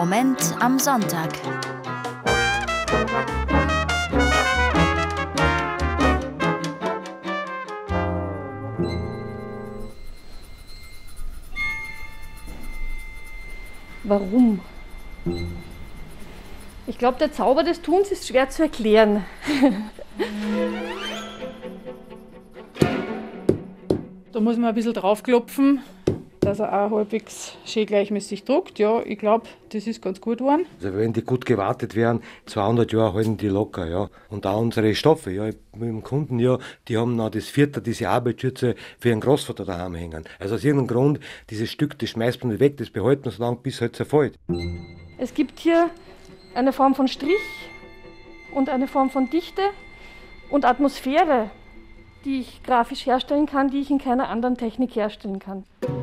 Moment am Sonntag. Warum? Ich glaube, der Zauber des Tuns ist schwer zu erklären. Da muss man ein bisschen draufklopfen, dass er auch halbwegs schön gleichmäßig druckt. Ja, ich glaube, das ist ganz gut geworden. Also wenn die gut gewartet werden, 200 Jahre halten die locker. Ja. Und auch unsere Stoffe, ja, mit dem Kunden, ja, die haben noch das Vierte, diese Arbeitsschürze für ihren Großvater daheim hängen. Also aus irgendeinem Grund, dieses Stück, das schmeißt man nicht weg, das behalten wir so lange, bis es halt zerfällt. Es gibt hier eine Form von Strich und eine Form von Dichte und Atmosphäre, die ich grafisch herstellen kann, die ich in keiner anderen Technik herstellen kann.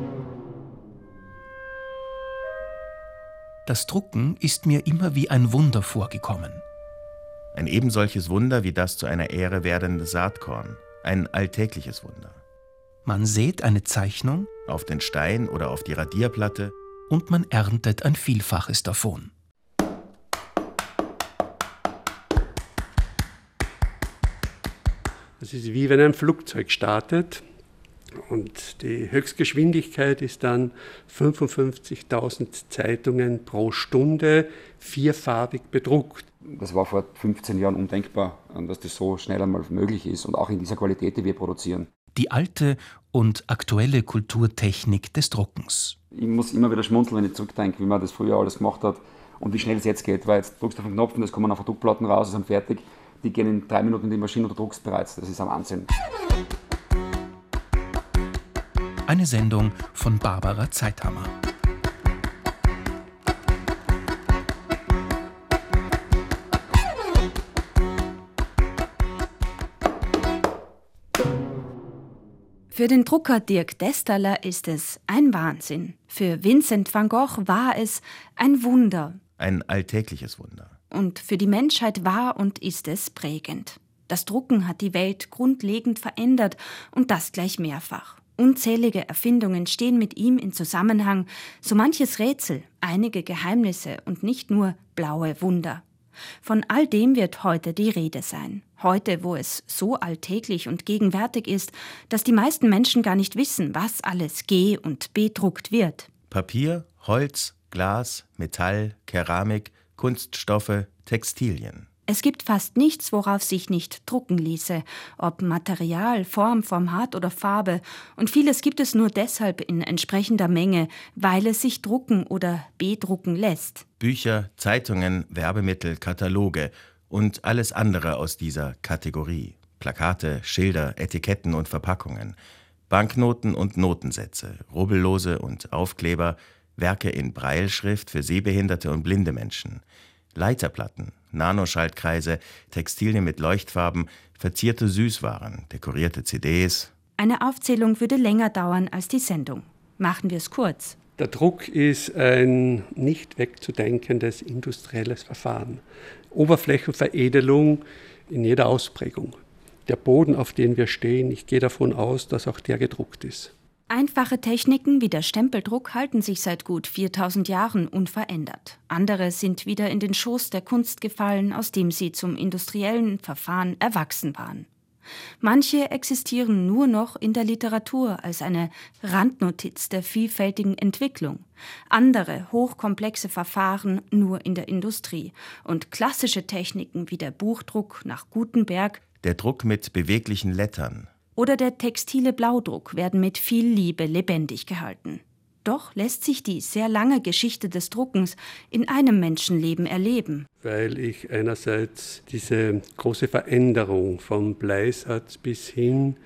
Das Drucken ist mir immer wie ein Wunder vorgekommen. Ein ebensolches Wunder wie das zu einer Ähre werdende Saatkorn. Ein alltägliches Wunder. Man sät eine Zeichnung Auf den Stein oder auf die Radierplatte. und man erntet ein Vielfaches davon. Das ist wie wenn ein Flugzeug startet und die Höchstgeschwindigkeit ist dann 55.000 Zeitungen pro Stunde, vierfarbig bedruckt. Das war vor 15 Jahren undenkbar, dass das so schnell einmal möglich ist und auch in dieser Qualität, die wir produzieren. Die alte und aktuelle Kulturtechnik des Druckens. Ich muss immer wieder schmunzeln, wenn ich zurückdenke, wie man das früher alles gemacht hat und wie schnell es jetzt geht, weil jetzt drückst du auf den Knopf und es kommen auf Druckplatten raus, sind fertig. Die gehen in 3 Minuten in die Maschine und du druckst bereits. Das ist ein Wahnsinn. Eine Sendung von Barbara Zeithammer. Für den Drucker Dirk Desterler ist es ein Wahnsinn. Für Vincent van Gogh war es ein Wunder. Ein alltägliches Wunder. Und für die Menschheit war und ist es prägend. Das Drucken hat die Welt grundlegend verändert und das gleich mehrfach. Unzählige Erfindungen stehen mit ihm in Zusammenhang, so manches Rätsel, einige Geheimnisse und nicht nur blaue Wunder. Von all dem wird heute die Rede sein. Heute, wo es so alltäglich und gegenwärtig ist, dass die meisten Menschen gar nicht wissen, was alles ge- und bedruckt wird. Papier, Holz, Glas, Metall, Keramik, Kunststoffe, Textilien. Es gibt fast nichts, worauf sich nicht drucken ließe, ob Material, Form, Format oder Farbe. Und vieles gibt es nur deshalb in entsprechender Menge, weil es sich drucken oder bedrucken lässt. Bücher, Zeitungen, Werbemittel, Kataloge und alles andere aus dieser Kategorie. Plakate, Schilder, Etiketten und Verpackungen. Banknoten und Notensätze, Rubbellose und Aufkleber, Werke in Brailleschrift für sehbehinderte und blinde Menschen. Leiterplatten, Nanoschaltkreise, Textilien mit Leuchtfarben, verzierte Süßwaren, dekorierte CDs. Eine Aufzählung würde länger dauern als die Sendung. Machen wir es kurz. Der Druck ist ein nicht wegzudenkendes industrielles Verfahren. Oberflächenveredelung in jeder Ausprägung. Der Boden, auf dem wir stehen, ich gehe davon aus, dass auch der gedruckt ist. Einfache Techniken wie der Stempeldruck halten sich seit gut 4000 Jahren unverändert. Andere sind wieder in den Schoß der Kunst gefallen, aus dem sie zum industriellen Verfahren erwachsen waren. Manche existieren nur noch in der Literatur als eine Randnotiz der vielfältigen Entwicklung. Andere hochkomplexe Verfahren nur in der Industrie. Und klassische Techniken wie der Buchdruck nach Gutenberg, Der Druck mit beweglichen Lettern. oder der textile Blaudruck werden mit viel Liebe lebendig gehalten. Doch lässt sich die sehr lange Geschichte des Druckens in einem Menschenleben erleben. Weil ich einerseits diese große Veränderung vom Bleisatz bis hin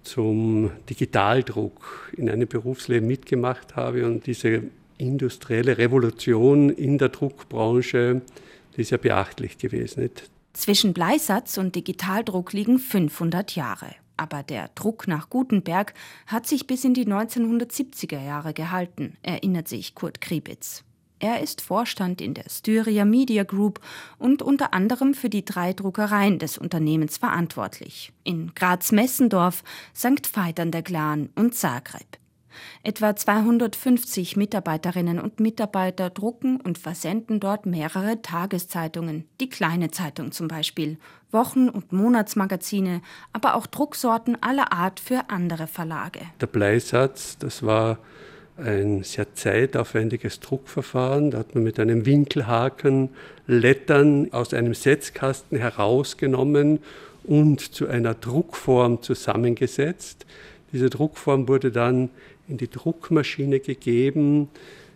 zum Digitaldruck in einem Berufsleben mitgemacht habe und diese industrielle Revolution in der Druckbranche, die ist ja beachtlich gewesen. Nicht? Zwischen Bleisatz und Digitaldruck liegen 500 Jahre. Aber der Druck nach Gutenberg hat sich bis in die 1970er Jahre gehalten, erinnert sich Kurt Kriebitz. Er ist Vorstand in der Styria Media Group und unter anderem für die 3 Druckereien des Unternehmens verantwortlich. In Graz-Messendorf, St. Veit an der Glan und Zagreb. Etwa 250 Mitarbeiterinnen und Mitarbeiter drucken und versenden dort mehrere Tageszeitungen, die Kleine Zeitung zum Beispiel, Wochen- und Monatsmagazine, aber auch Drucksorten aller Art für andere Verlage. Der Bleisatz, das war ein sehr zeitaufwendiges Druckverfahren. Da hat man mit einem Winkelhaken Lettern aus einem Setzkasten herausgenommen und zu einer Druckform zusammengesetzt. Diese Druckform wurde dann in die Druckmaschine gegeben,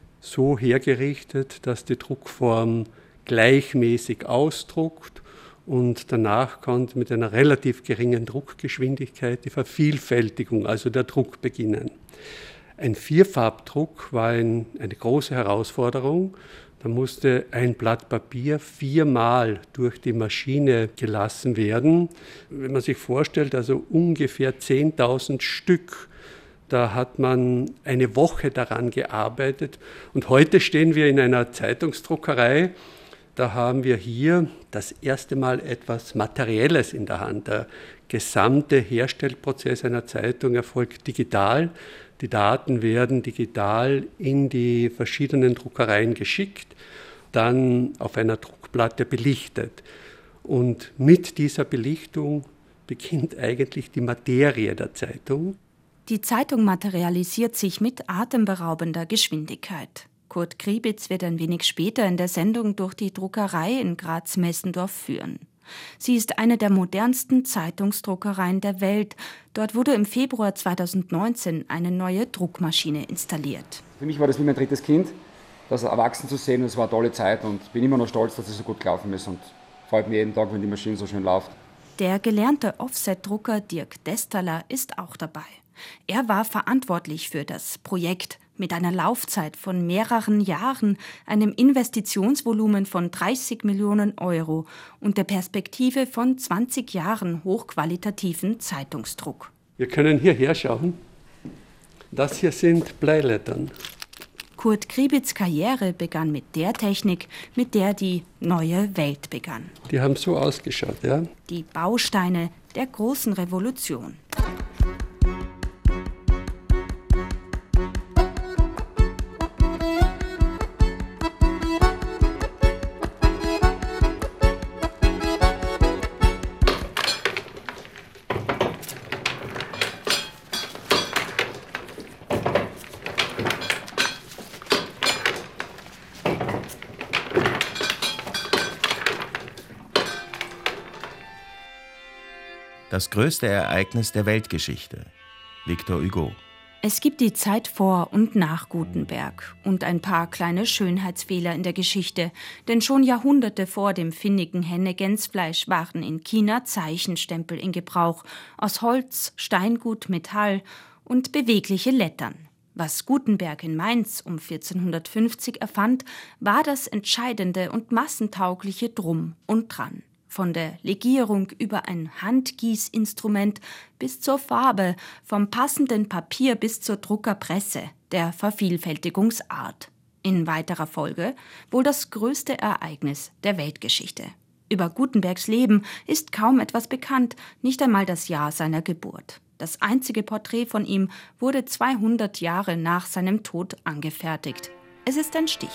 so hergerichtet, dass die Druckform gleichmäßig ausdruckt und danach konnte mit einer relativ geringen Druckgeschwindigkeit die Vervielfältigung, also der Druck, beginnen. Ein Vierfarbdruck war eine große Herausforderung. Da musste ein Blatt Papier 4-mal durch die Maschine gelassen werden. Wenn man sich vorstellt, also ungefähr 10.000 Stück, da hat man eine Woche daran gearbeitet. Und heute stehen wir in einer Zeitungsdruckerei. Da haben wir hier das erste Mal etwas Materielles in der Hand. Der gesamte Herstellprozess einer Zeitung erfolgt digital. Die Daten werden digital in die verschiedenen Druckereien geschickt, dann auf einer Druckplatte belichtet. Und mit dieser Belichtung beginnt eigentlich die Materie der Zeitung. Die Zeitung materialisiert sich mit atemberaubender Geschwindigkeit. Kurt Kriebitz wird ein wenig später in der Sendung durch die Druckerei in Graz-Messendorf führen. Sie ist eine der modernsten Zeitungsdruckereien der Welt. Dort wurde im Februar 2019 eine neue Druckmaschine installiert. Für mich war das wie mein drittes Kind, das erwachsen zu sehen. Es war eine tolle Zeit und bin immer noch stolz, dass es so gut gelaufen ist und freut mich jeden Tag, wenn die Maschine so schön läuft. Der gelernte Offset-Drucker Dirk Desterler ist auch dabei. Er war verantwortlich für das Projekt mit einer Laufzeit von mehreren Jahren, einem Investitionsvolumen von 30 Millionen Euro und der Perspektive von 20 Jahren hochqualitativen Zeitungsdruck. Wir können hierher schauen. Das hier sind Bleilettern. Kurt Kriebitz' Karriere begann mit der Technik, mit der die neue Welt begann. Die haben so ausgeschaut, ja? Die Bausteine der großen Revolution. Das größte Ereignis der Weltgeschichte. Victor Hugo. Es gibt die Zeit vor und nach Gutenberg und ein paar kleine Schönheitsfehler in der Geschichte, denn schon Jahrhunderte vor dem finnigen Henne-Gänsfleisch waren in China Zeichenstempel in Gebrauch, aus Holz, Steingut, Metall und bewegliche Lettern. Was Gutenberg in Mainz um 1450 erfand, war das entscheidende und massentaugliche Drum und Dran. Von der Legierung über ein Handgießinstrument bis zur Farbe, vom passenden Papier bis zur Druckerpresse, der Vervielfältigungsart. In weiterer Folge wohl das größte Ereignis der Weltgeschichte. Über Gutenbergs Leben ist kaum etwas bekannt, nicht einmal das Jahr seiner Geburt. Das einzige Porträt von ihm wurde 200 Jahre nach seinem Tod angefertigt. Es ist ein Stich.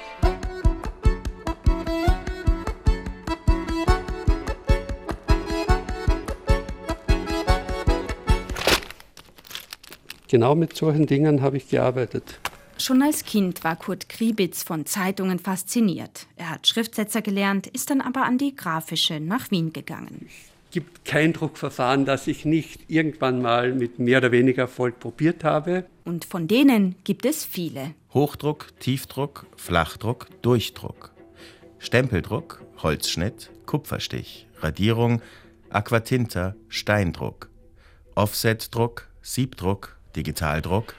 Genau mit solchen Dingen habe ich gearbeitet. Schon als Kind war Kurt Kriebitz von Zeitungen fasziniert. Er hat Schriftsetzer gelernt, ist dann aber an die Grafische nach Wien gegangen. Es gibt kein Druckverfahren, das ich nicht irgendwann mal mit mehr oder weniger Erfolg probiert habe. Und von denen gibt es viele. Hochdruck, Tiefdruck, Flachdruck, Durchdruck. Stempeldruck, Holzschnitt, Kupferstich, Radierung, Aquatinta, Steindruck. Offsetdruck, Siebdruck, Digitaldruck.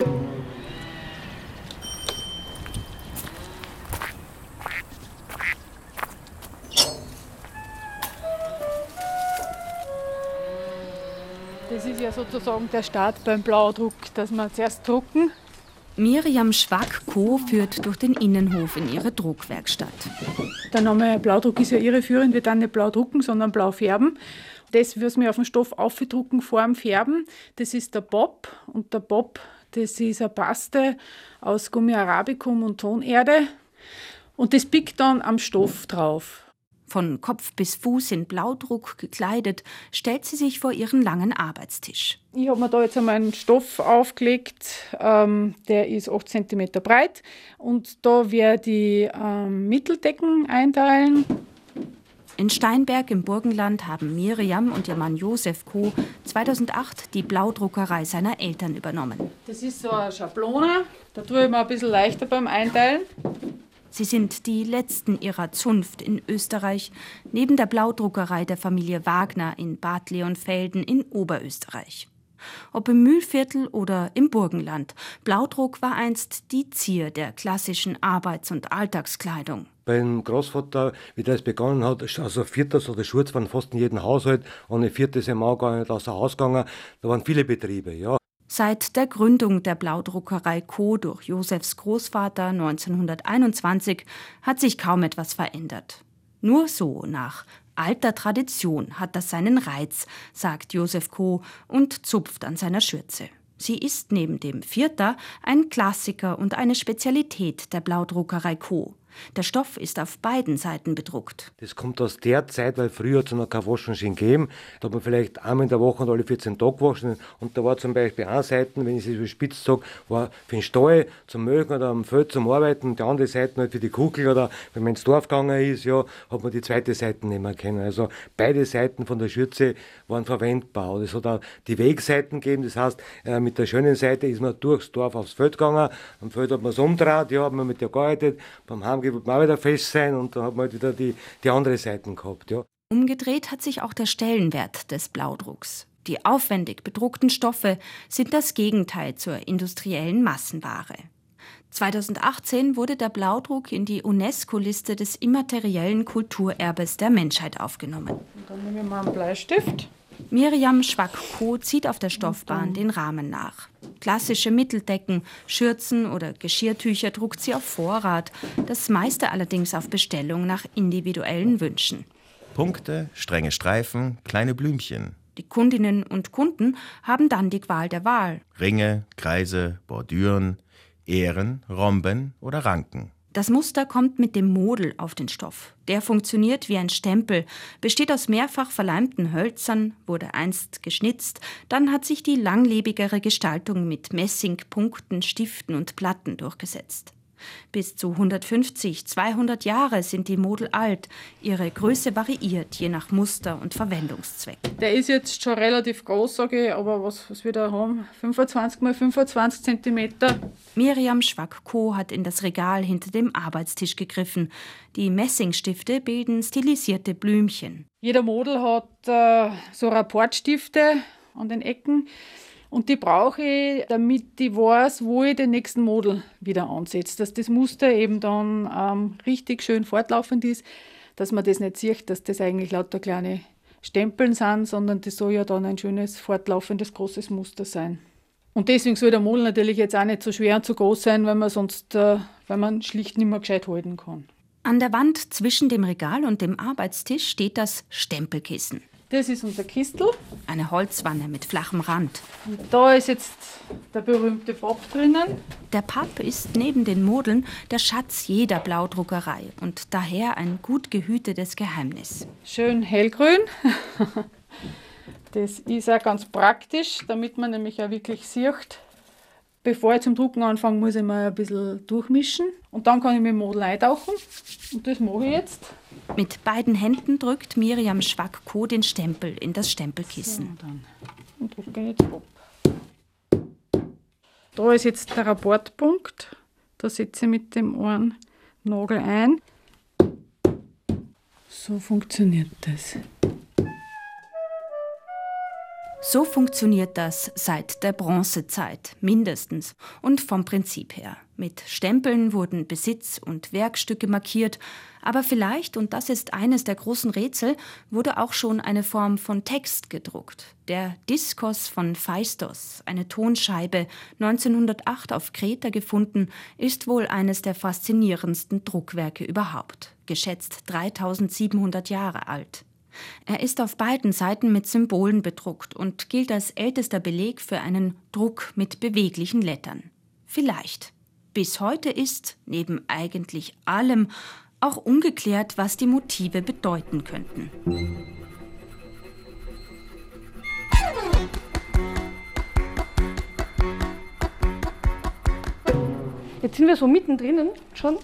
Das ist ja sozusagen der Start beim Blaudruck, dass wir zuerst drucken. Miriam Schwack-Co führt durch den Innenhof in ihre Druckwerkstatt. Der Name Blaudruck ist ja irreführend. Wir dann nicht blau drucken, sondern blau färben. Das, was wir auf dem Stoff aufdrucken, Form färben, das ist der Bob. Und der Bob, Das ist eine Paste aus Gummi arabicum und Tonerde. Und das biegt dann am Stoff drauf. Von Kopf bis Fuß in Blaudruck gekleidet, stellt sie sich vor ihren langen Arbeitstisch. Ich habe mir da jetzt einmal einen Stoff aufgelegt, der ist 8 cm breit. Und da werde ich Mitteldecken einteilen. In Steinberg im Burgenland haben Miriam und ihr Mann Josef Koh 2008 die Blaudruckerei seiner Eltern übernommen. Das ist so eine Schablone, da tue ich mir ein bisschen leichter beim Einteilen. Sie sind die letzten ihrer Zunft in Österreich, neben der Blaudruckerei der Familie Wagner in Bad Leonfelden in Oberösterreich. Ob im Mühlviertel oder im Burgenland, Blaudruck war einst die Zier der klassischen Arbeits- und Alltagskleidung. Beim Großvater, wie das begonnen hat, also Viertes oder Schurz waren fast in jedem Haushalt. Ohne Viertes ist man gar nicht aus dem Haus gegangen. Da waren viele Betriebe, ja. Seit der Gründung der Blaudruckerei Koh durch Josefs Großvater 1921 hat sich kaum etwas verändert. Nur so nach alter Tradition hat das seinen Reiz, sagt Josef Koh und zupft an seiner Schürze. Sie ist neben dem Vierter ein Klassiker und eine Spezialität der Blaudruckerei Koh. Der Stoff ist auf beiden Seiten bedruckt. Das kommt aus der Zeit, weil früher hat es noch keine Waschmaschine gegeben. Da hat man vielleicht einmal in der Woche und alle 14 Tage gewaschen. Und da war zum Beispiel eine Seite, wenn ich es so spitz sage, war für den Stall zum Melken oder am Feld zum Arbeiten. Und die andere Seite halt für die Kugel oder wenn man ins Dorf gegangen ist, ja, hat man die zweite Seite nehmen können. Also beide Seiten von der Schürze waren verwendbar. Und es hat auch die Wegseiten gegeben. Das heißt, mit der schönen Seite ist man durchs Dorf aufs Feld gegangen. Am Feld hat man es umgedreht, ja, hat man mit der gearbeitet. Beim Heimgehen wollte man auch wieder fest sein und dann hat man halt wieder die andere Seite gehabt. Ja. Umgedreht hat sich auch der Stellenwert des Blaudrucks. Die aufwendig bedruckten Stoffe sind das Gegenteil zur industriellen Massenware. 2018 wurde der Blaudruck in die UNESCO-Liste des immateriellen Kulturerbes der Menschheit aufgenommen. Und dann nehmen wir mal einen Bleistift. Miriam Schwack-Koh zieht auf der Stoffbahn den Rahmen nach. Klassische Mitteldecken, Schürzen oder Geschirrtücher druckt sie auf Vorrat, das meiste allerdings auf Bestellung nach individuellen Wünschen. Punkte, strenge Streifen, kleine Blümchen. Die Kundinnen und Kunden haben dann die Qual der Wahl. Ringe, Kreise, Bordüren, Ähren, Rhomben oder Ranken. Das Muster kommt mit dem Model auf den Stoff. Der funktioniert wie ein Stempel, besteht aus mehrfach verleimten Hölzern, wurde einst geschnitzt, dann hat sich die langlebigere Gestaltung mit Messingpunkten, Stiften und Platten durchgesetzt. Bis zu 150, 200 Jahre sind die Model alt. Ihre Größe variiert je nach Muster und Verwendungszweck. Der ist jetzt schon relativ groß, sage ich, aber was wir da haben, 25 x 25 cm. Miriam Schwack-Koh hat in das Regal hinter dem Arbeitstisch gegriffen. Die Messingstifte bilden stilisierte Blümchen. Jeder Model hat so Rapportstifte an den Ecken. Und die brauche ich, damit ich weiß, wo ich den nächsten Model wieder ansetze. Dass das Muster eben dann richtig schön fortlaufend ist, dass man das nicht sieht, dass das eigentlich lauter kleine Stempeln sind, sondern das soll ja dann ein schönes, fortlaufendes, großes Muster sein. Und deswegen soll der Model natürlich jetzt auch nicht so schwer und so groß sein, weil man sonst weil man schlicht nicht mehr gescheit halten kann. An der Wand zwischen dem Regal und dem Arbeitstisch steht das Stempelkissen. Das ist unser Kistel. Eine Holzwanne mit flachem Rand. Und da ist jetzt der berühmte Papp drinnen. Der Papp ist neben den Modeln der Schatz jeder Blaudruckerei und daher ein gut gehütetes Geheimnis. Schön hellgrün. Das ist auch ganz praktisch, damit man nämlich auch wirklich sieht. Bevor ich zum Drucken anfange, muss ich mal ein bisschen durchmischen. Und dann kann ich mit dem Model eintauchen. Und das mache ich jetzt. Mit beiden Händen drückt Miriam Schwack-Koh den Stempel in das Stempelkissen. So, und drücke jetzt ab. Da ist jetzt der Rapportpunkt. Da setze ich mit dem einen Nagel ein. So funktioniert das. So funktioniert das seit der Bronzezeit, mindestens, und vom Prinzip her. Mit Stempeln wurden Besitz und Werkstücke markiert, aber vielleicht, und das ist eines der großen Rätsel, wurde auch schon eine Form von Text gedruckt. Der Diskos von Phaistos, eine Tonscheibe, 1908 auf Kreta gefunden, ist wohl eines der faszinierendsten Druckwerke überhaupt, geschätzt 3700 Jahre alt. Er ist auf beiden Seiten mit Symbolen bedruckt und gilt als ältester Beleg für einen Druck mit beweglichen Lettern. Vielleicht. Bis heute ist, neben eigentlich allem, auch ungeklärt, was die Motive bedeuten könnten. Jetzt sind wir so mittendrin schon.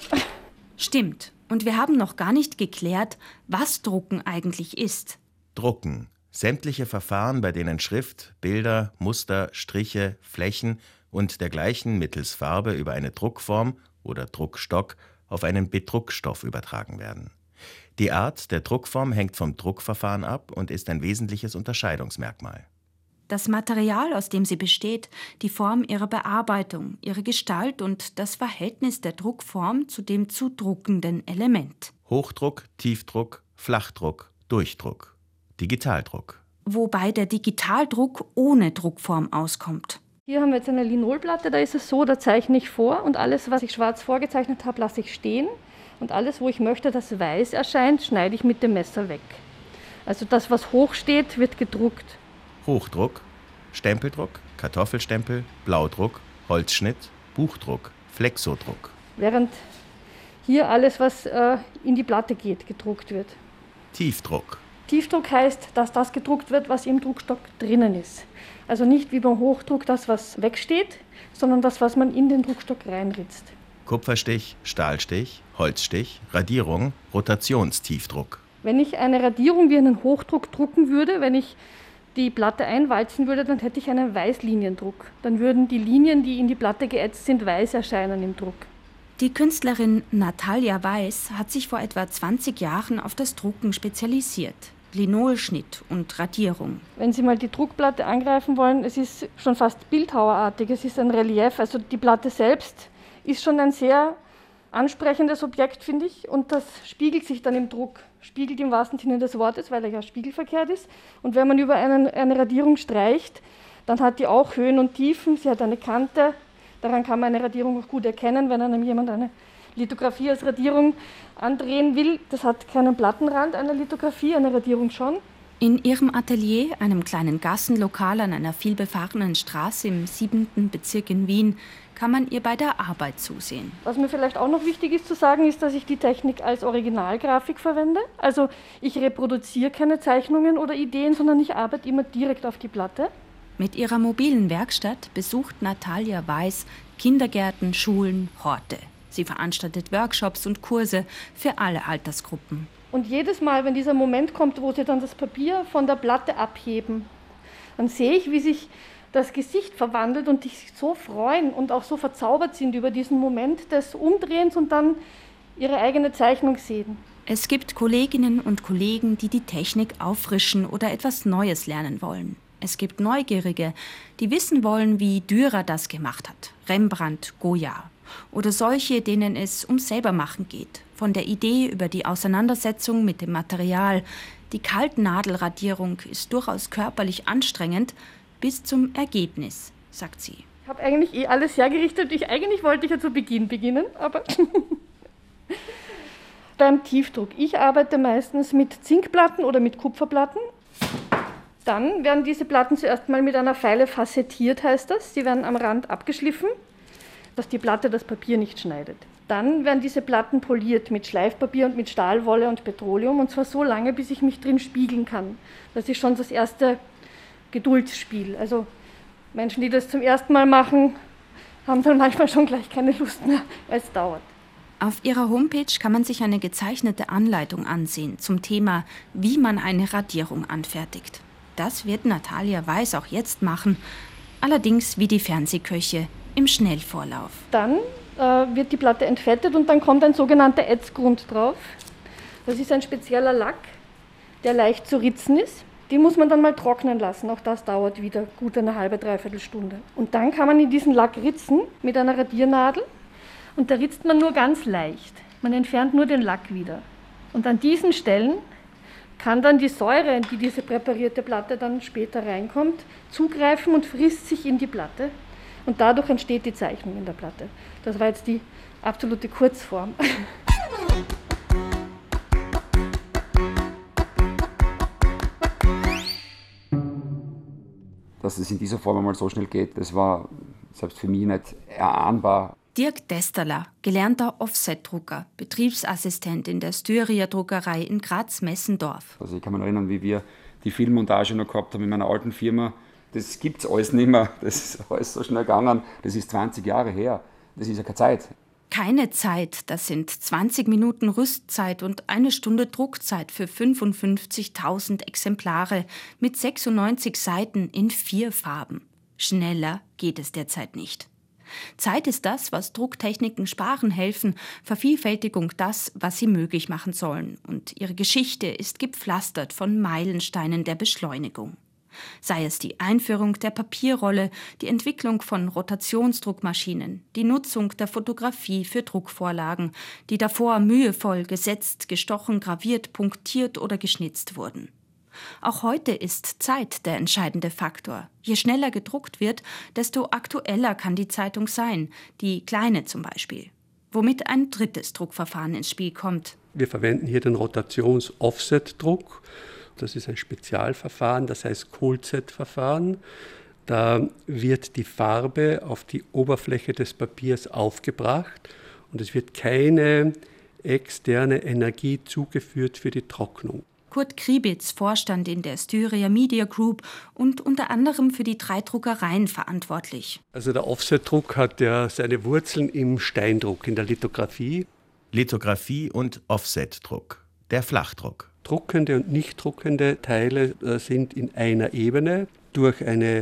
Stimmt. Und wir haben noch gar nicht geklärt, was Drucken eigentlich ist. Drucken. Sämtliche Verfahren, bei denen Schrift, Bilder, Muster, Striche, Flächen und dergleichen mittels Farbe über eine Druckform oder Druckstock auf einen Bedruckstoff übertragen werden. Die Art der Druckform hängt vom Druckverfahren ab und ist ein wesentliches Unterscheidungsmerkmal. Das Material, aus dem sie besteht, die Form ihrer Bearbeitung, ihre Gestalt und das Verhältnis der Druckform zu dem zu druckenden Element. Hochdruck, Tiefdruck, Flachdruck, Durchdruck, Digitaldruck. Wobei der Digitaldruck ohne Druckform auskommt. Hier haben wir jetzt eine Linolplatte, da ist es so, da zeichne ich vor und alles, was ich schwarz vorgezeichnet habe, lasse ich stehen. Und alles, wo ich möchte, dass weiß erscheint, schneide ich mit dem Messer weg. Also das, was hoch steht, wird gedruckt. Hochdruck, Stempeldruck, Kartoffelstempel, Blaudruck, Holzschnitt, Buchdruck, Flexodruck. Während hier alles, was in die Platte geht, gedruckt wird. Tiefdruck. Tiefdruck heißt, dass das gedruckt wird, was im Druckstock drinnen ist. Also nicht wie beim Hochdruck das, was wegsteht, sondern das, was man in den Druckstock reinritzt. Kupferstich, Stahlstich, Holzstich, Radierung, Rotationstiefdruck. Wenn ich eine Radierung wie einen Hochdruck drucken würde, wenn ich die Platte einwalzen würde, dann hätte ich einen Weißliniendruck. Dann würden die Linien, die in die Platte geätzt sind, weiß erscheinen im Druck. Die Künstlerin Natalia Weiß hat sich vor etwa 20 Jahren auf das Drucken spezialisiert. Linolschnitt und Radierung. Wenn Sie mal die Druckplatte angreifen wollen, es ist schon fast bildhauerartig, es ist ein Relief. Also die Platte selbst ist schon ein sehr ansprechendes Objekt, finde ich. Und das spiegelt sich dann im Druck. Spiegelt im wahrsten Sinne des Wortes, weil er ja spiegelverkehrt ist. Und wenn man über eine Radierung streicht, dann hat die auch Höhen und Tiefen. Sie hat eine Kante. Daran kann man eine Radierung auch gut erkennen, wenn einem jemand eine Lithografie als Radierung andrehen will. Das hat keinen Plattenrand, eine Lithografie, eine Radierung schon. In ihrem Atelier, einem kleinen Gassenlokal an einer vielbefahrenen Straße im 7. Bezirk in Wien, kann man ihr bei der Arbeit zusehen. Was mir vielleicht auch noch wichtig ist zu sagen, ist, dass ich die Technik als Originalgrafik verwende. Also ich reproduziere keine Zeichnungen oder Ideen, sondern ich arbeite immer direkt auf die Platte. Mit ihrer mobilen Werkstatt besucht Natalia Weiß Kindergärten, Schulen, Horte. Sie veranstaltet Workshops und Kurse für alle Altersgruppen. Und jedes Mal, wenn dieser Moment kommt, wo sie dann das Papier von der Platte abheben, dann sehe ich, wie sich das Gesicht verwandelt und die sich so freuen und auch so verzaubert sind über diesen Moment des Umdrehens und dann ihre eigene Zeichnung sehen. Es gibt Kolleginnen und Kollegen, die die Technik auffrischen oder etwas Neues lernen wollen. Es gibt Neugierige, die wissen wollen, wie Dürer das gemacht hat, Rembrandt, Goya. Oder solche, denen es ums Selbermachen geht. Von der Idee über die Auseinandersetzung mit dem Material. Die Kaltnadelradierung ist durchaus körperlich anstrengend, bis zum Ergebnis, sagt sie. Ich habe eigentlich alles hergerichtet. Eigentlich wollte ich ja zu Beginn beginnen, aber beim Tiefdruck. Ich arbeite meistens mit Zinkplatten oder mit Kupferplatten. Dann werden diese Platten zuerst mal mit einer Feile facettiert, heißt das. Sie werden am Rand abgeschliffen, dass die Platte das Papier nicht schneidet. Dann werden diese Platten poliert mit Schleifpapier und mit Stahlwolle und Petroleum, und zwar so lange, bis ich mich drin spiegeln kann. Das ist schon das erste Geduldsspiel. Also Menschen, die das zum ersten Mal machen, haben dann manchmal schon gleich keine Lust mehr, weil es dauert. Auf ihrer Homepage kann man sich eine gezeichnete Anleitung ansehen zum Thema, wie man eine Radierung anfertigt. Das wird Natalia Weiß auch jetzt machen, allerdings wie die Fernsehköche im Schnellvorlauf. Dann wird die Platte entfettet und dann kommt ein sogenannter Ätzgrund drauf. Das ist ein spezieller Lack, der leicht zu ritzen ist. Den muss man dann mal trocknen lassen. Auch das dauert wieder gut eine halbe, dreiviertel Stunde. Und dann kann man in diesen Lack ritzen mit einer Radiernadel. Und da ritzt man nur ganz leicht. Man entfernt nur den Lack wieder. Und an diesen Stellen kann dann die Säure, in die diese präparierte Platte dann später reinkommt, zugreifen und frisst sich in die Platte. Und dadurch entsteht die Zeichnung in der Platte. Das war jetzt die absolute Kurzform. dass es in dieser Form einmal so schnell geht, das war selbst für mich nicht erahnbar. Dirk Desterler, gelernter Offset-Drucker, Betriebsassistent in der Styria Druckerei in Graz-Messendorf. Also ich kann mich erinnern, wie wir die Filmmontage noch gehabt haben in meiner alten Firma. Das gibt es alles nicht mehr, das ist alles so schnell gegangen, das ist 20 Jahre her, das ist ja keine Zeit. Keine Zeit, das sind 20 Minuten Rüstzeit und 1 Stunde Druckzeit für 55.000 Exemplare mit 96 Seiten in 4 Farben. Schneller geht es derzeit nicht. Zeit ist das, was Drucktechniken sparen helfen, Vervielfältigung das, was sie möglich machen sollen. Und ihre Geschichte ist gepflastert von Meilensteinen der Beschleunigung. Sei es die Einführung der Papierrolle, die Entwicklung von Rotationsdruckmaschinen, die Nutzung der Fotografie für Druckvorlagen, die davor mühevoll gesetzt, gestochen, graviert, punktiert oder geschnitzt wurden. Auch heute ist Zeit der entscheidende Faktor. Je schneller gedruckt wird, desto aktueller kann die Zeitung sein, die kleine zum Beispiel. Womit ein drittes Druckverfahren ins Spiel kommt. Wir verwenden hier den Rotations-Offset-Druck. Das ist ein Spezialverfahren, das heißt Cold-Set-Verfahren. Da wird die Farbe auf die Oberfläche des Papiers aufgebracht und es wird keine externe Energie zugeführt für die Trocknung. Kurt Kriebitz, Vorstand in der Styria Media Group und unter anderem für die 3 Druckereien verantwortlich. Also der Offset-Druck hat ja seine Wurzeln im Steindruck, in der Lithografie. Lithografie und Offset-Druck, der Flachdruck. Druckende und nicht druckende Teile sind in einer Ebene. Durch eine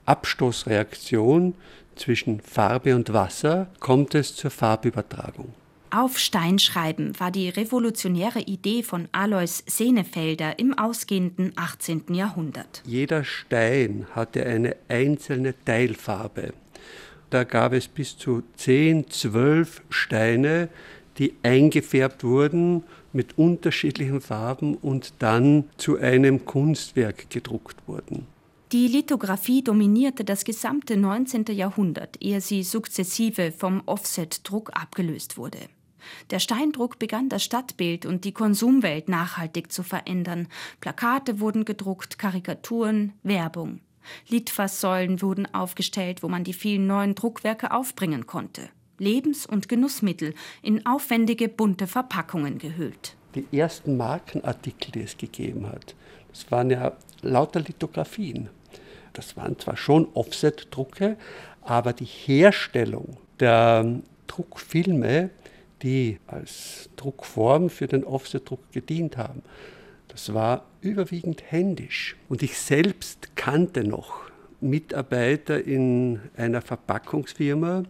Abstoßreaktion zwischen Farbe und Wasser kommt es zur Farbübertragung. Auf Stein schreiben war die revolutionäre Idee von Alois Senefelder im ausgehenden 18. Jahrhundert. Jeder Stein hatte eine einzelne Teilfarbe. Da gab es bis zu 10, 12 Steine, die eingefärbt wurden mit unterschiedlichen Farben und dann zu einem Kunstwerk gedruckt wurden. Die Lithografie dominierte das gesamte 19. Jahrhundert, ehe sie sukzessive vom Offset-Druck abgelöst wurde. Der Steindruck begann das Stadtbild und die Konsumwelt nachhaltig zu verändern. Plakate wurden gedruckt, Karikaturen, Werbung. Litfaßsäulen wurden aufgestellt, wo man die vielen neuen Druckwerke aufbringen konnte. Lebens- und Genussmittel in aufwendige, bunte Verpackungen gehüllt. Die ersten Markenartikel, die es gegeben hat, das waren ja lauter Lithografien. Das waren zwar schon Offset-Drucke, aber die Herstellung der Druckfilme, die als Druckform für den Offset-Druck gedient haben, das war überwiegend händisch. Und ich selbst kannte noch Mitarbeiter in einer Verpackungsfirma,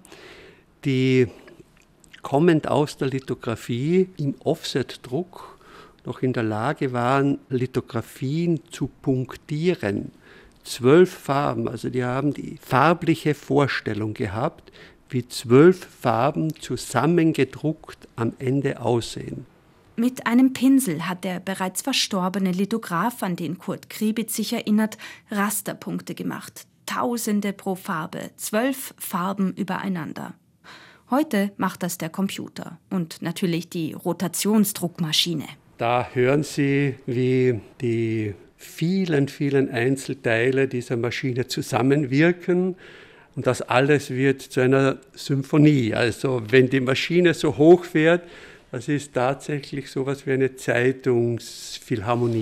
die kommend aus der Lithografie im Offset-Druck noch in der Lage waren, Lithografien zu punktieren. 12 Farben, also die haben die farbliche Vorstellung gehabt, wie 12 Farben zusammengedruckt am Ende aussehen. Mit einem Pinsel hat der bereits verstorbene Lithograf, an den Kurt Kriebitz sich erinnert, Rasterpunkte gemacht. Tausende pro Farbe, 12 Farben übereinander. Heute macht das der Computer und natürlich die Rotationsdruckmaschine. Da hören Sie, wie die vielen, vielen Einzelteile dieser Maschine zusammenwirken. Und das alles wird zu einer Symphonie. Also wenn die Maschine so hoch fährt, das ist tatsächlich so etwas wie eine Zeitungsphilharmonie.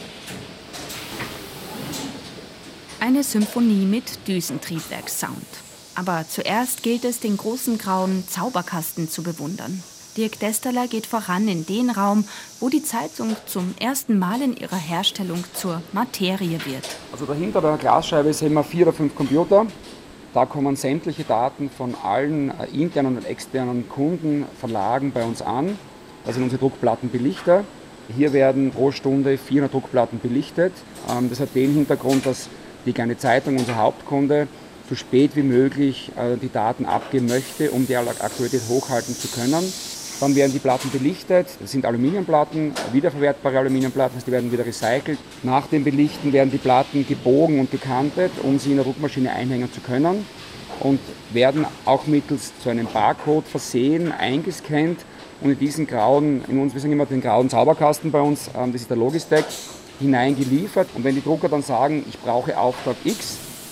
Eine Symphonie mit Düsentriebwerkssound. Aber zuerst gilt es, den großen grauen Zauberkasten zu bewundern. Dirk Desterler geht voran in den Raum, wo die Zeitung zum ersten Mal in ihrer Herstellung zur Materie wird. Also dahinter der Glasscheibe sehen wir 4 oder 5 Computer. Da kommen sämtliche Daten von allen internen und externen Kunden, Verlagen bei uns an. Das sind unsere Druckplattenbelichter. Hier werden pro Stunde 400 Druckplatten belichtet. Das hat den Hintergrund, dass die kleine Zeitung, unser Hauptkunde, so spät wie möglich die Daten abgeben möchte, um die Aktualität hochhalten zu können. Dann werden die Platten belichtet. Das sind Aluminiumplatten, wiederverwertbare Aluminiumplatten, die werden wieder recycelt. Nach dem Belichten werden die Platten gebogen und gekantet, um sie in der Druckmaschine einhängen zu können und werden auch mittels so einem Barcode versehen, eingescannt und in diesen grauen, wir sagen immer den grauen Zauberkasten bei uns, das ist der Logistec, hineingeliefert. Und wenn die Drucker dann sagen, ich brauche Auftrag X,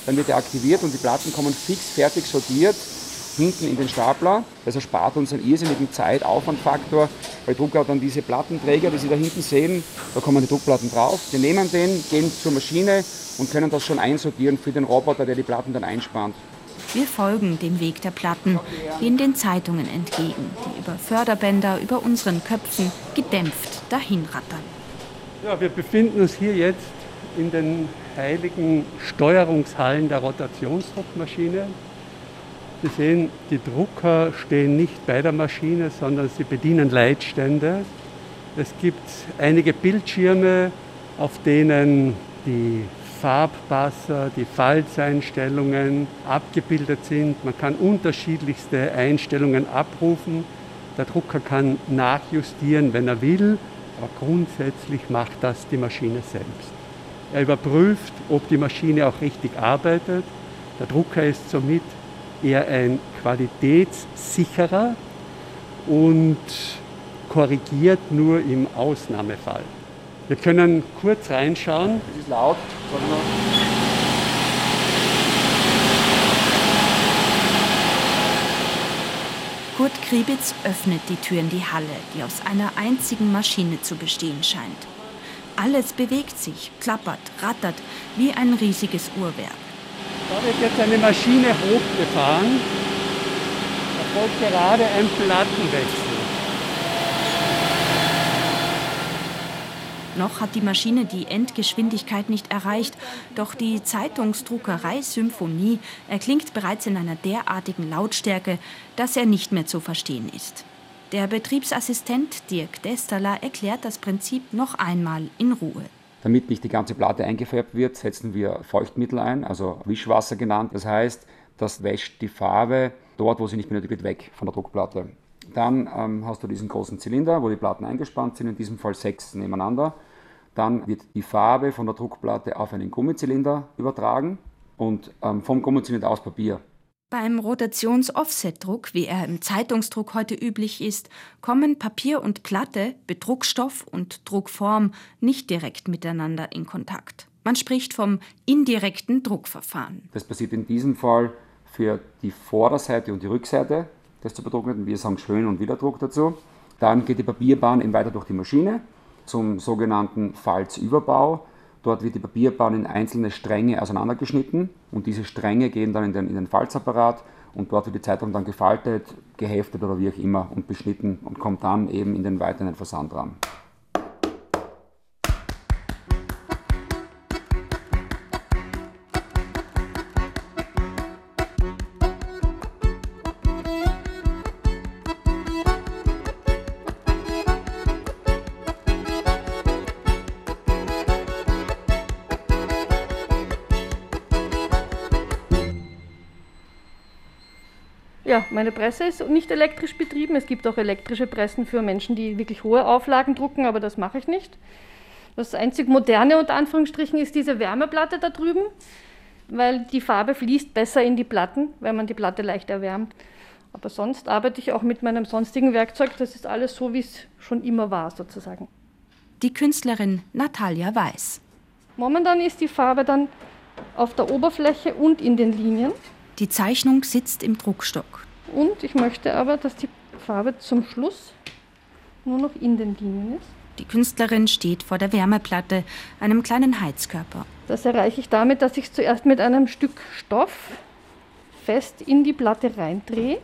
dann wird er aktiviert und die Platten kommen fix fertig sortiert hinten in den Stapler. Das erspart uns einen irrsinnigen Zeit-Aufwand-Faktor. Bei Drucker dann diese Plattenträger, die Sie da hinten sehen, da kommen die Druckplatten drauf. Wir nehmen den, gehen zur Maschine und können das schon einsortieren für den Roboter, der die Platten dann einspannt. Wir folgen dem Weg der Platten, gehen den Zeitungen entgegen, die über Förderbänder über unseren Köpfen gedämpft dahinrattern. Ja, wir befinden uns hier jetzt in den heiligen Steuerungshallen der Rotationsdruckmaschine. Sie sehen, die Drucker stehen nicht bei der Maschine, sondern sie bedienen Leitstände. Es gibt einige Bildschirme, auf denen die Farbpasser, die Falzeinstellungen abgebildet sind. Man kann unterschiedlichste Einstellungen abrufen. Der Drucker kann nachjustieren, wenn er will, aber grundsätzlich macht das die Maschine selbst. Er überprüft, ob die Maschine auch richtig arbeitet. Der Drucker ist somit eher ein Qualitätssicherer und korrigiert nur im Ausnahmefall. Wir können kurz reinschauen. Es ist laut. Kurt Kriebitz öffnet die Tür in die Halle, die aus einer einzigen Maschine zu bestehen scheint. Alles bewegt sich, klappert, rattert, wie ein riesiges Uhrwerk. Da wird jetzt eine Maschine hochgefahren. Da folgt gerade ein Plattenwechsel. Noch hat die Maschine die Endgeschwindigkeit nicht erreicht, doch die Zeitungsdruckerei Symphonie erklingt bereits in einer derartigen Lautstärke, dass er nicht mehr zu verstehen ist. Der Betriebsassistent Dirk Desterler erklärt das Prinzip noch einmal in Ruhe. Damit nicht die ganze Platte eingefärbt wird, setzen wir Feuchtmittel ein, also Wischwasser genannt. Das heißt, das wäscht die Farbe dort, wo sie nicht benötigt wird, weg von der Druckplatte. Dann hast du diesen großen Zylinder, wo die Platten eingespannt sind, in diesem Fall 6 nebeneinander. Dann wird die Farbe von der Druckplatte auf einen Gummizylinder übertragen und vom Gummizylinder aus Papier. Beim Rotations-Offset-Druck, wie er im Zeitungsdruck heute üblich ist, kommen Papier und Platte, Bedruckstoff und Druckform nicht direkt miteinander in Kontakt. Man spricht vom indirekten Druckverfahren. Das passiert in diesem Fall für die Vorderseite und die Rückseite des zu bedruckenden. Wir sagen Schön- und Wiederdruck dazu. Dann geht die Papierbahn eben weiter durch die Maschine zum sogenannten Falzüberbau. Dort wird die Papierbahn in einzelne Stränge auseinandergeschnitten und diese Stränge gehen dann in den Falzapparat und dort wird die Zeitung dann gefaltet, geheftet oder wie auch immer und beschnitten und kommt dann eben in den weiteren Versand ran. Ja, meine Presse ist nicht elektrisch betrieben. Es gibt auch elektrische Pressen für Menschen, die wirklich hohe Auflagen drucken, aber das mache ich nicht. Das einzig Moderne unter Anführungsstrichen ist diese Wärmeplatte da drüben, weil die Farbe fließt besser in die Platten, wenn man die Platte leicht erwärmt. Aber sonst arbeite ich auch mit meinem sonstigen Werkzeug. Das ist alles so, wie es schon immer war, sozusagen. Die Künstlerin Natalia Weiß. Momentan ist die Farbe dann auf der Oberfläche und in den Linien. Die Zeichnung sitzt im Druckstock. Und ich möchte aber, dass die Farbe zum Schluss nur noch in den Linien ist. Die Künstlerin steht vor der Wärmeplatte, einem kleinen Heizkörper. Das erreiche ich damit, dass ich es zuerst mit einem Stück Stoff fest in die Platte reindrehe.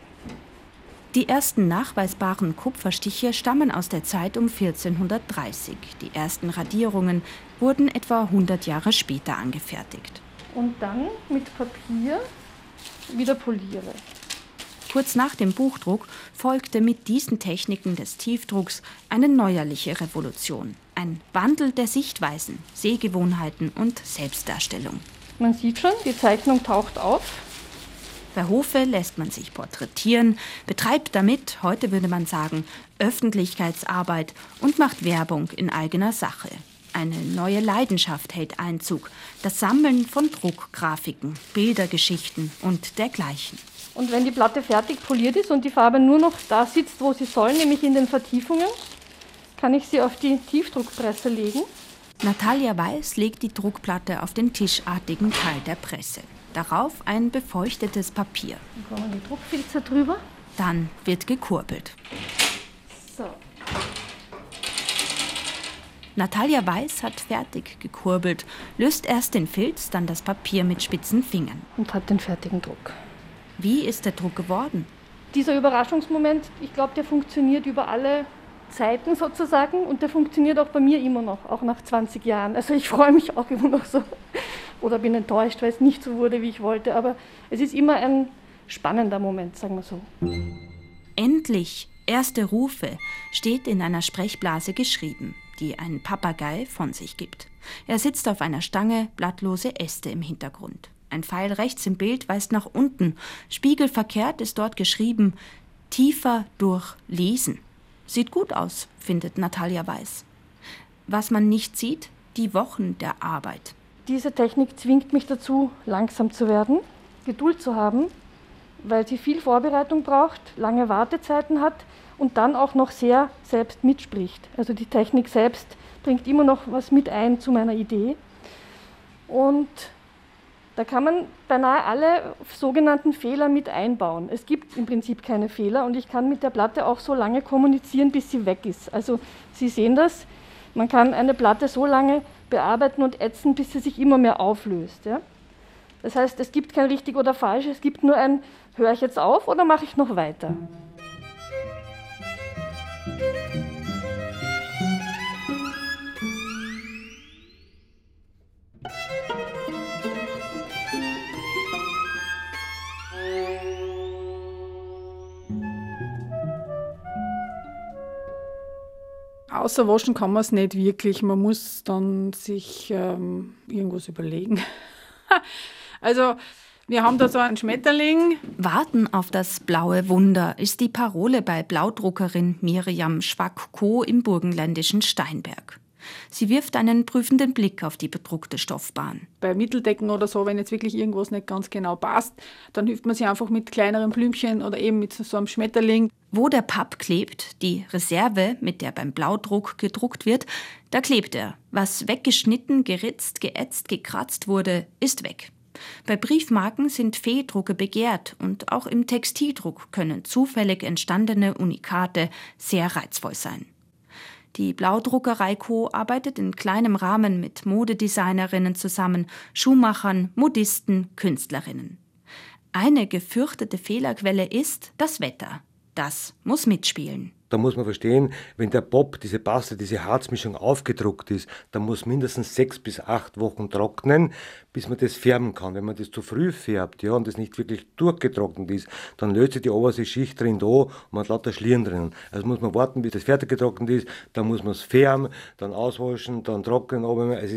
Die ersten nachweisbaren Kupferstiche stammen aus der Zeit um 1430. Die ersten Radierungen wurden etwa 100 Jahre später angefertigt. Und dann mit Papier wieder poliere. Kurz nach dem Buchdruck folgte mit diesen Techniken des Tiefdrucks eine neuerliche Revolution. Ein Wandel der Sichtweisen, Sehgewohnheiten und Selbstdarstellung. Man sieht schon, die Zeichnung taucht auf. Bei Hofe lässt man sich porträtieren, betreibt damit, heute würde man sagen, Öffentlichkeitsarbeit und macht Werbung in eigener Sache. Eine neue Leidenschaft hält Einzug, das Sammeln von Druckgrafiken, Bildergeschichten und dergleichen. Und wenn die Platte fertig poliert ist und die Farbe nur noch da sitzt, wo sie soll, nämlich in den Vertiefungen, kann ich sie auf die Tiefdruckpresse legen. Natalia Weiß legt die Druckplatte auf den tischartigen Teil der Presse. Darauf ein befeuchtetes Papier. Dann kommen die Druckfilzer drüber. Dann wird gekurbelt. So. Natalia Weiß hat fertig gekurbelt, löst erst den Filz, dann das Papier mit spitzen Fingern. Und hat den fertigen Druck. Wie ist der Druck geworden? Dieser Überraschungsmoment, ich glaube, der funktioniert über alle Zeiten sozusagen und der funktioniert auch bei mir immer noch, auch nach 20 Jahren. Also ich freue mich auch immer noch so oder bin enttäuscht, weil es nicht so wurde, wie ich wollte. Aber es ist immer ein spannender Moment, sagen wir so. Endlich, erste Rufe, steht in einer Sprechblase geschrieben, die ein Papagei von sich gibt. Er sitzt auf einer Stange, blattlose Äste im Hintergrund. Ein Pfeil rechts im Bild weist nach unten. Spiegelverkehrt ist dort geschrieben, tiefer durch Lesen. Sieht gut aus, findet Natalia Weiß. Was man nicht sieht, die Wochen der Arbeit. Diese Technik zwingt mich dazu, langsam zu werden, Geduld zu haben, weil sie viel Vorbereitung braucht, lange Wartezeiten hat und dann auch noch sehr selbst mitspricht. Also die Technik selbst bringt immer noch was mit ein zu meiner Idee. Und da kann man beinahe alle sogenannten Fehler mit einbauen. Es gibt im Prinzip keine Fehler und ich kann mit der Platte auch so lange kommunizieren, bis sie weg ist. Also Sie sehen das, man kann eine Platte so lange bearbeiten und ätzen, bis sie sich immer mehr auflöst. Ja? Das heißt, es gibt kein richtig oder falsch, es gibt nur ein, höre ich jetzt auf oder mache ich noch weiter? Außer waschen kann man es nicht wirklich. Man muss dann sich irgendwas überlegen. Also, wir haben da so einen Schmetterling. Warten auf das blaue Wunder ist die Parole bei Blaudruckerin Miriam Schwack-Koh im burgenländischen Steinberg. Sie wirft einen prüfenden Blick auf die bedruckte Stoffbahn. Bei Mitteldecken oder so, wenn jetzt wirklich irgendwas nicht ganz genau passt, dann hilft man sich einfach mit kleineren Blümchen oder eben mit so einem Schmetterling. Wo der Papp klebt, die Reserve, mit der beim Blaudruck gedruckt wird, da klebt er. Was weggeschnitten, geritzt, geätzt, gekratzt wurde, ist weg. Bei Briefmarken sind Fehldrucke begehrt und auch im Textildruck können zufällig entstandene Unikate sehr reizvoll sein. Die Blaudruckerei Co. arbeitet in kleinem Rahmen mit Modedesignerinnen zusammen, Schuhmachern, Modisten, Künstlerinnen. Eine gefürchtete Fehlerquelle ist das Wetter. Das muss mitspielen. Da muss man verstehen, wenn der Bob, diese Paste, diese Harzmischung aufgedruckt ist, dann muss mindestens 6 bis 8 Wochen trocknen, bis man das färben kann. Wenn man das zu früh färbt, ja, und das nicht wirklich durchgetrocknet ist, dann löst sich die oberste Schicht drin da und man hat lauter Schlieren drinnen. Also muss man warten, bis das fertig getrocknet ist, dann muss man es färben, dann auswaschen, dann trocknen. Aber es ist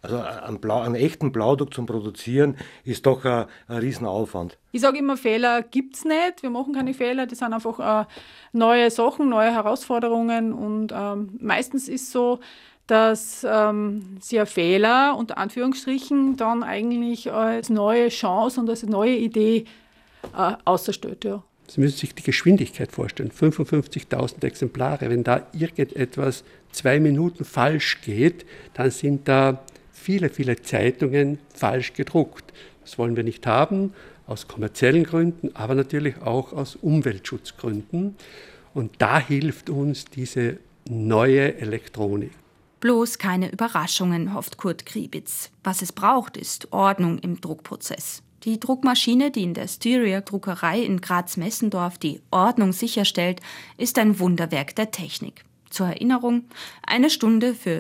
einen echten Blaudruck zum Produzieren ist doch ein Riesenaufwand. Ich sage immer, Fehler gibt es nicht. Wir machen keine Fehler. Das sind einfach neue Sachen, neue Herausforderungen. Und meistens ist es so, dass sich ein Fehler, unter Anführungsstrichen, dann eigentlich als neue Chance und als neue Idee außerstellt. Ja. Sie müssen sich die Geschwindigkeit vorstellen. 55.000 Exemplare. Wenn da irgendetwas 2 Minuten falsch geht, dann sind da viele, viele Zeitungen falsch gedruckt. Das wollen wir nicht haben. Aus kommerziellen Gründen, aber natürlich auch aus Umweltschutzgründen. Und da hilft uns diese neue Elektronik. Bloß keine Überraschungen, hofft Kurt Kriebitz. Was es braucht, ist Ordnung im Druckprozess. Die Druckmaschine, die in der Styria-Druckerei in Graz-Messendorf die Ordnung sicherstellt, ist ein Wunderwerk der Technik. Zur Erinnerung, 1 Stunde für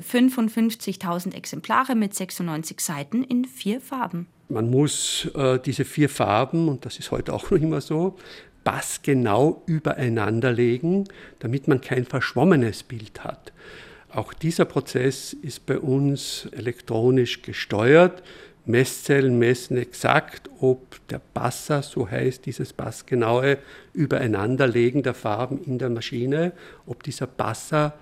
55.000 Exemplare mit 96 Seiten in 4 Farben. Man muss diese 4 Farben, und das ist heute auch noch immer so, passgenau übereinander legen, damit man kein verschwommenes Bild hat. Auch dieser Prozess ist bei uns elektronisch gesteuert. Messzellen messen exakt, ob der Passer, so heißt dieses passgenaue Übereinanderlegen der Farben in der Maschine, ob dieser Passer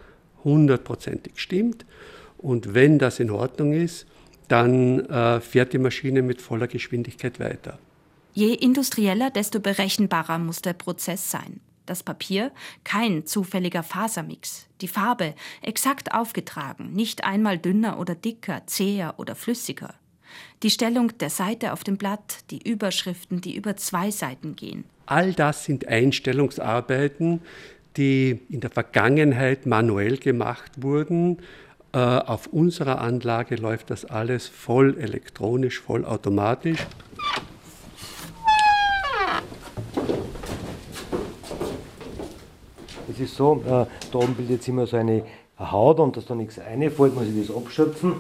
100%ig stimmt. Und wenn das in Ordnung ist, dann fährt die Maschine mit voller Geschwindigkeit weiter. Je industrieller, desto berechenbarer muss der Prozess sein. Das Papier, kein zufälliger Fasermix. Die Farbe, exakt aufgetragen, nicht einmal dünner oder dicker, zäher oder flüssiger. Die Stellung der Seite auf dem Blatt, die Überschriften, die über 2 Seiten gehen. All das sind Einstellungsarbeiten, die in der Vergangenheit manuell gemacht wurden. Auf unserer Anlage läuft das alles voll elektronisch, voll automatisch. Es ist so, da oben bildet jetzt immer so eine Haut und dass da nichts reinfällt, muss ich das abschöpfen.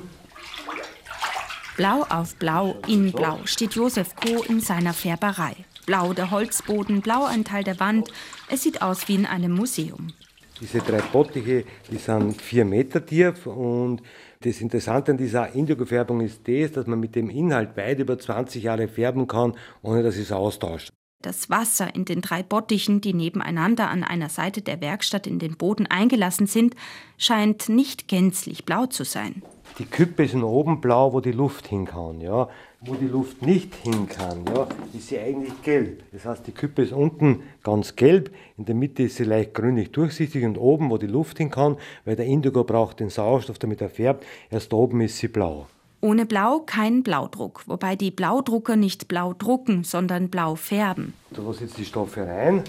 Blau auf Blau in Blau steht Josef Koh in seiner Färberei. Blau der Holzboden, blau ein Teil der Wand. Es sieht aus wie in einem Museum. Diese 3 Bottiche, die sind 4 Meter tief und das Interessante an dieser Indigo-Färbung ist das, dass man mit dem Inhalt weit über 20 Jahre färben kann, ohne dass es austauscht. Das Wasser in den 3 Bottichen, die nebeneinander an einer Seite der Werkstatt in den Boden eingelassen sind, scheint nicht gänzlich blau zu sein. Die Küppe ist oben blau, wo die Luft hin kann. Ja. Wo die Luft nicht hin kann, ja, ist sie eigentlich gelb. Das heißt, die Küppe ist unten ganz gelb, in der Mitte ist sie leicht grünlich durchsichtig und oben, wo die Luft hin kann, weil der Indigo braucht den Sauerstoff, damit er färbt, erst oben ist sie blau. Ohne Blau kein Blaudruck, wobei die Blaudrucker nicht blau drucken, sondern blau färben. Da was jetzt die Stoffe rein.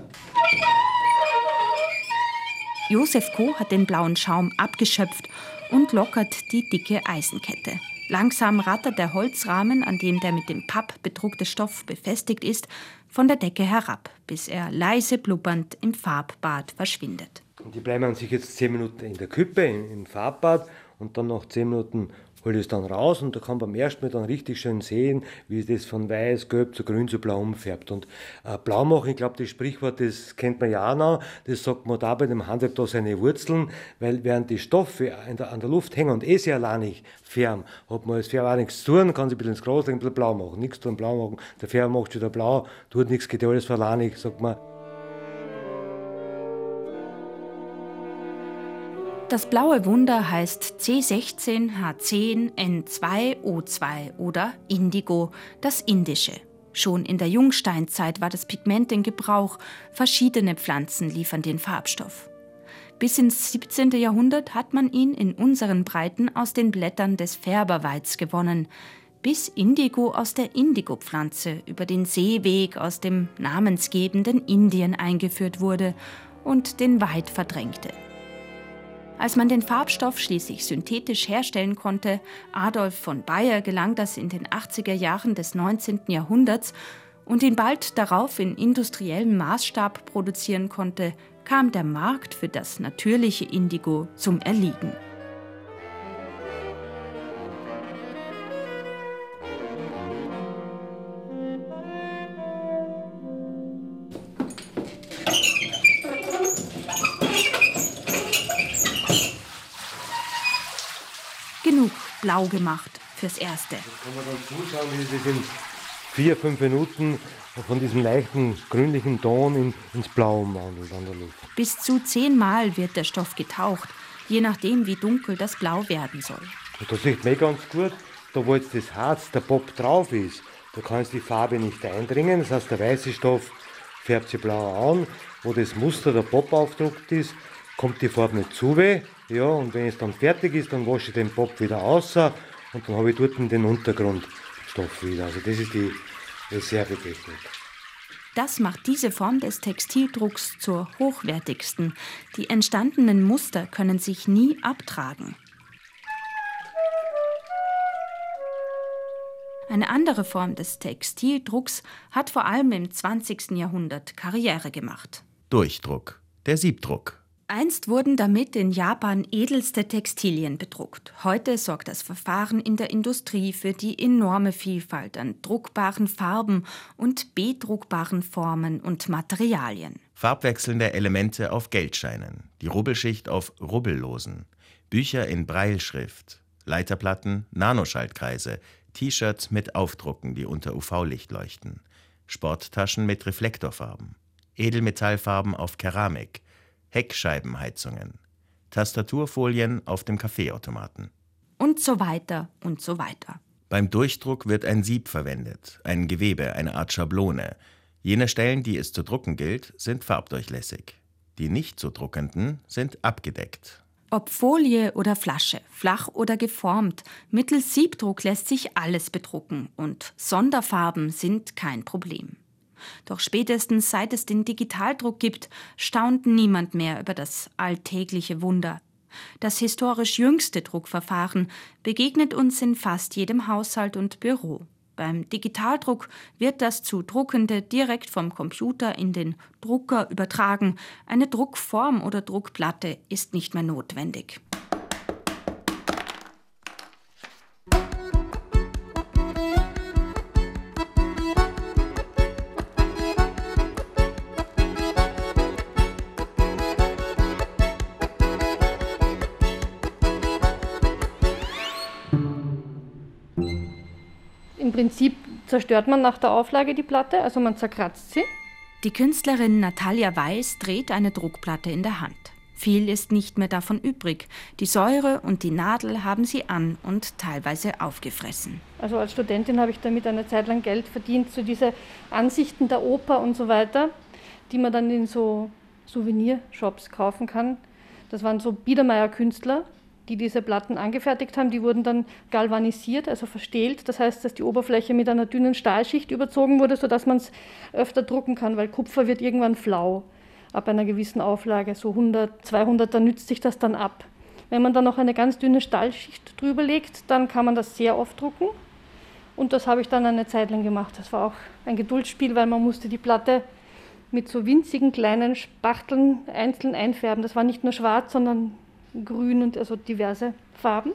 Josef Koh hat den blauen Schaum abgeschöpft und lockert die dicke Eisenkette. Langsam rattert der Holzrahmen, an dem der mit dem Papp bedruckte Stoff befestigt ist, von der Decke herab, bis er leise blubbernd im Farbbad verschwindet. Und die bleiben an sich jetzt 10 Minuten in der Küppe, im Farbbad, und dann nach 10 Minuten hole ich es dann raus und da kann man beim ersten Mal dann richtig schön sehen, wie das von weiß, gelb zu grün zu blau umfärbt. Und blau machen, ich glaube, das Sprichwort, das kennt man ja auch noch, das sagt man da bei dem Handwerk da seine Wurzeln, weil während die Stoffe an der Luft hängen und sie allein nicht färben, hat man als Färber auch nichts zu tun, kann sich ein bisschen ins Gras legen, ein bisschen blau machen, nichts tun, blau machen, der Färber macht schon wieder blau, tut nichts, geht alles verlangt, sagt man. Das blaue Wunder heißt C16H10N2O2 oder Indigo, das Indische. Schon in der Jungsteinzeit war das Pigment in Gebrauch. Verschiedene Pflanzen liefern den Farbstoff. Bis ins 17. Jahrhundert hat man ihn in unseren Breiten aus den Blättern des Färberweids gewonnen, bis Indigo aus der Indigopflanze über den Seeweg aus dem namensgebenden Indien eingeführt wurde und den Weid verdrängte. Als man den Farbstoff schließlich synthetisch herstellen konnte, Adolf von Baeyer gelang das in den 80er Jahren des 19. Jahrhunderts und ihn bald darauf in industriellem Maßstab produzieren konnte, kam der Markt für das natürliche Indigo zum Erliegen. Genug blau gemacht fürs Erste. Jetzt kann man dann zuschauen, wie das in 4-5 Minuten von diesem leichten grünlichen Ton ins Blau umwandelt an der Luft. Bis zu 10 Mal wird der Stoff getaucht, je nachdem wie dunkel das Blau werden soll. Und da sieht man ganz gut, da wo jetzt das Harz, der Bob drauf ist, da kann jetzt die Farbe nicht eindringen. Das heißt, der weiße Stoff färbt sich blau an. Wo das Muster, der Bob aufgedruckt ist, kommt die Farbe nicht zu weh. Ja, und wenn es dann fertig ist, dann wasche ich den Bob wieder aus und dann habe ich dort den Untergrundstoff wieder. Also das ist die Reservetechnik. Das macht diese Form des Textildrucks zur hochwertigsten. Die entstandenen Muster können sich nie abtragen. Eine andere Form des Textildrucks hat vor allem im 20. Jahrhundert Karriere gemacht. Durchdruck, der Siebdruck. Einst wurden damit in Japan edelste Textilien bedruckt. Heute sorgt das Verfahren in der Industrie für die enorme Vielfalt an druckbaren Farben und bedruckbaren Formen und Materialien. Farbwechselnde Elemente auf Geldscheinen, die Rubbelschicht auf Rubbellosen, Bücher in Brailleschrift, Leiterplatten, Nanoschaltkreise, T-Shirts mit Aufdrucken, die unter UV-Licht leuchten, Sporttaschen mit Reflektorfarben, Edelmetallfarben auf Keramik, Heckscheibenheizungen, Tastaturfolien auf dem Kaffeeautomaten. Und so weiter und so weiter. Beim Durchdruck wird ein Sieb verwendet, ein Gewebe, eine Art Schablone. Jene Stellen, die es zu drucken gilt, sind farbdurchlässig. Die nicht zu druckenden sind abgedeckt. Ob Folie oder Flasche, flach oder geformt, mittels Siebdruck lässt sich alles bedrucken und Sonderfarben sind kein Problem. Doch spätestens seit es den Digitaldruck gibt, staunt niemand mehr über das alltägliche Wunder. Das historisch jüngste Druckverfahren begegnet uns in fast jedem Haushalt und Büro. Beim Digitaldruck wird das zu Druckende direkt vom Computer in den Drucker übertragen. Eine Druckform oder Druckplatte ist nicht mehr notwendig. Im Prinzip zerstört man nach der Auflage die Platte, also man zerkratzt sie. Die Künstlerin Natalia Weiß dreht eine Druckplatte in der Hand. Viel ist nicht mehr davon übrig. Die Säure und die Nadel haben sie an und teilweise aufgefressen. Also als Studentin habe ich damit eine Zeit lang Geld verdient, so diese Ansichten der Oper und so weiter, die man dann in so Souvenirshops kaufen kann. Das waren so Biedermeier-Künstler, die diese Platten angefertigt haben. Die wurden dann galvanisiert, also verstählt. Das heißt, dass die Oberfläche mit einer dünnen Stahlschicht überzogen wurde, sodass man es öfter drucken kann, weil Kupfer wird irgendwann flau ab einer gewissen Auflage. So 100, 200, da nützt sich das dann ab. Wenn man dann noch eine ganz dünne Stahlschicht drüber legt, dann kann man das sehr oft drucken. Und das habe ich dann eine Zeit lang gemacht. Das war auch ein Geduldsspiel, weil man musste die Platte mit so winzigen kleinen Spachteln einzeln einfärben. Das war nicht nur schwarz, sondern grün und also diverse Farben.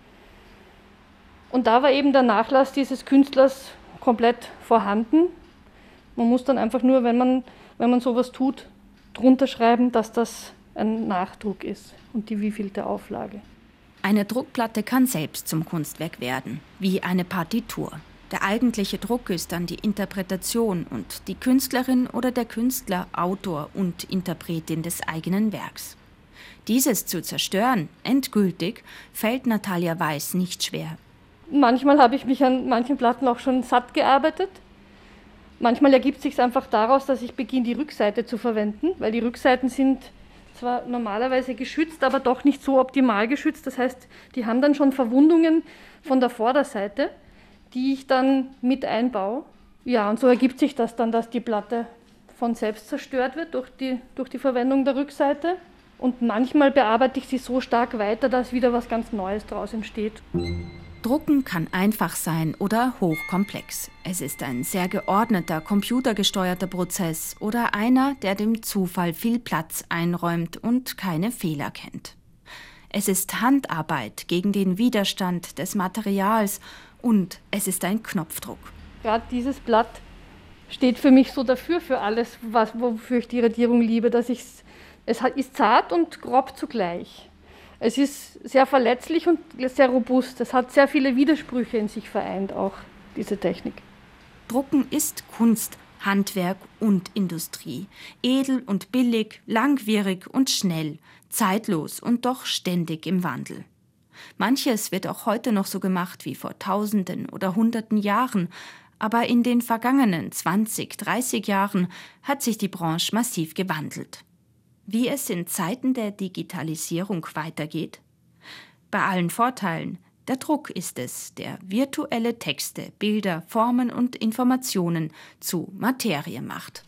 Und da war eben der Nachlass dieses Künstlers komplett vorhanden. Man muss dann einfach nur, wenn man sowas tut, drunter schreiben, dass das ein Nachdruck ist und die wievielte Auflage. Eine Druckplatte kann selbst zum Kunstwerk werden, wie eine Partitur. Der eigentliche Druck ist dann die Interpretation und die Künstlerin oder der Künstler Autor und Interpretin des eigenen Werks. Dieses zu zerstören, endgültig, fällt Natalia Weiß nicht schwer. Manchmal habe ich mich an manchen Platten auch schon satt gearbeitet. Manchmal ergibt es sich einfach daraus, dass ich beginne, die Rückseite zu verwenden, weil die Rückseiten sind zwar normalerweise geschützt, aber doch nicht so optimal geschützt. Das heißt, die haben dann schon Verwundungen von der Vorderseite, die ich dann mit einbaue. Ja, und so ergibt sich das dann, dass die Platte von selbst zerstört wird durch die Verwendung der Rückseite. Und manchmal bearbeite ich sie so stark weiter, dass wieder was ganz Neues daraus entsteht. Drucken kann einfach sein oder hochkomplex. Es ist ein sehr geordneter, computergesteuerter Prozess oder einer, der dem Zufall viel Platz einräumt und keine Fehler kennt. Es ist Handarbeit gegen den Widerstand des Materials und es ist ein Knopfdruck. Gerade dieses Blatt steht für mich so dafür, für alles, wofür ich die Radierung liebe, dass es ist zart und grob zugleich. Es ist sehr verletzlich und sehr robust. Es hat sehr viele Widersprüche in sich vereint, auch diese Technik. Drucken ist Kunst, Handwerk und Industrie. Edel und billig, langwierig und schnell, zeitlos und doch ständig im Wandel. Manches wird auch heute noch so gemacht wie vor Tausenden oder Hunderten Jahren, aber in den vergangenen 20, 30 Jahren hat sich die Branche massiv gewandelt. Wie es in Zeiten der Digitalisierung weitergeht? Bei allen Vorteilen, der Druck ist es, der virtuelle Texte, Bilder, Formen und Informationen zu Materie macht.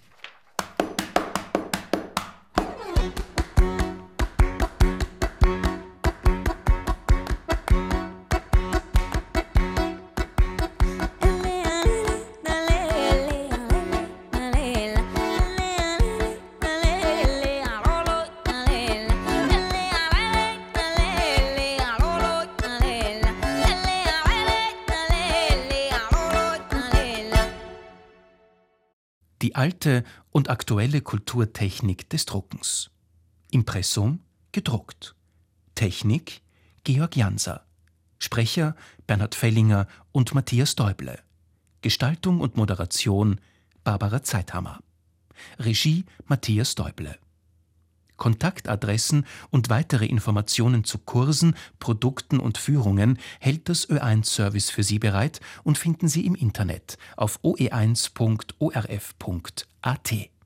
Die alte und aktuelle Kulturtechnik des Druckens. Impressum, gedruckt. Technik, Georg Janser. Sprecher, Bernhard Fellinger und Matthias Däuble. Gestaltung und Moderation, Barbara Zeithammer. Regie, Matthias Däuble. Kontaktadressen und weitere Informationen zu Kursen, Produkten und Führungen hält das Ö1-Service für Sie bereit und finden Sie im Internet auf oe1.orf.at.